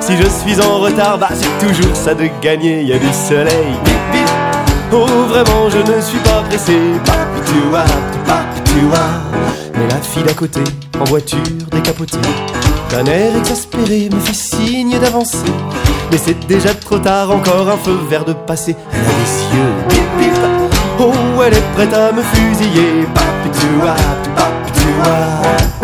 Si je suis en retard, bah c'est toujours ça de gagner. Y a du soleil, bip bip. Oh vraiment je ne suis pas pressé. Papitoua, papitoua. Mais la fille d'à côté, en voiture décapotée, d'un air exaspéré me fait signe d'avancer. Mais c'est déjà trop tard, encore un feu vert de passer. Elle a les yeux bip bip. Oh elle est prête à me fusiller. Papitoua, papitoua.